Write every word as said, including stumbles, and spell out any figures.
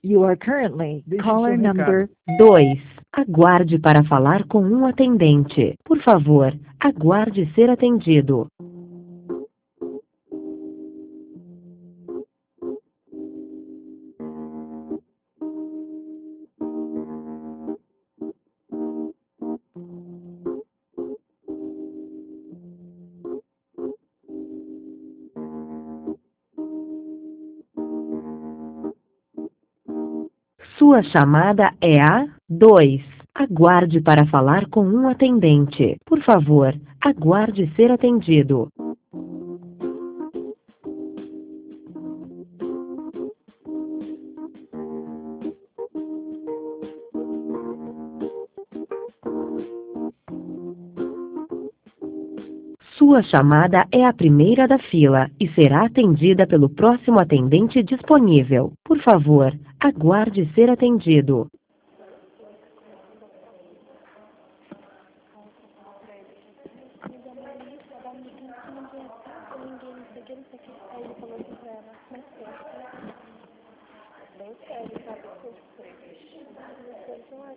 You are currently Deixe caller seu recado. number. dois. Aguarde para falar com um atendente. Por favor, aguarde ser atendido. Sua chamada é a dois. Aguarde para falar com um atendente. Por favor, aguarde ser atendido. Sua chamada é a primeira da fila e será atendida pelo próximo atendente disponível. Por favor, aguarde ser atendido. Bem sério, sabe?